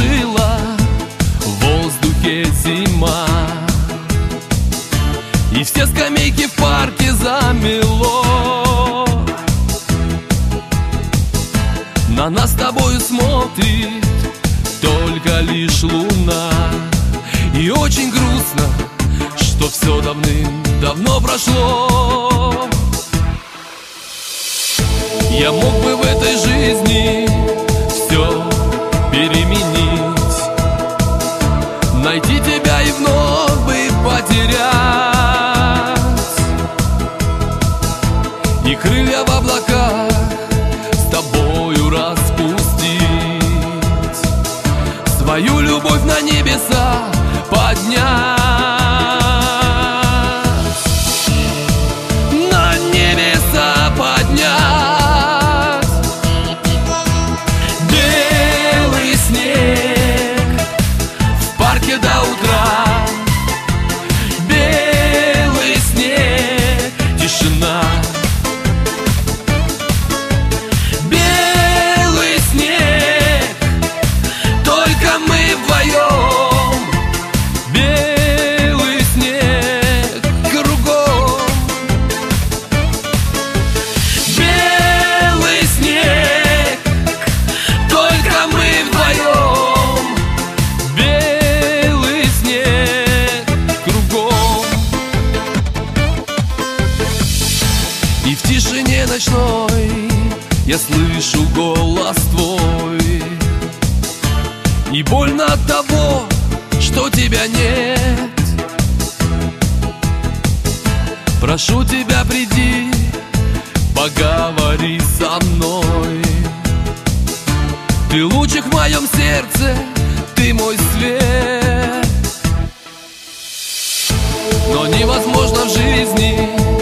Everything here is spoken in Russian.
жила, в воздухе зима, и все скамейки в парке замело. На нас с тобою смотрит только лишь луна, и очень грустно, что все давным-давно прошло. Я мог бы в этой жизни все переменить, найти тебя и вновь бы потерять, и крылья в облаках с тобою распустить, свою любовь на небеса поднять. До утра белый снег, тишина. Белый снег, только мы вдвоем. Белый снег кругом. Белый снег, только мы вдвоем. И в тишине ночной я слышу голос твой, и больно от того, что тебя нет. Прошу тебя, приди, поговори со мной. Ты лучик в моем сердце, ты мой свет. Но невозможно в жизни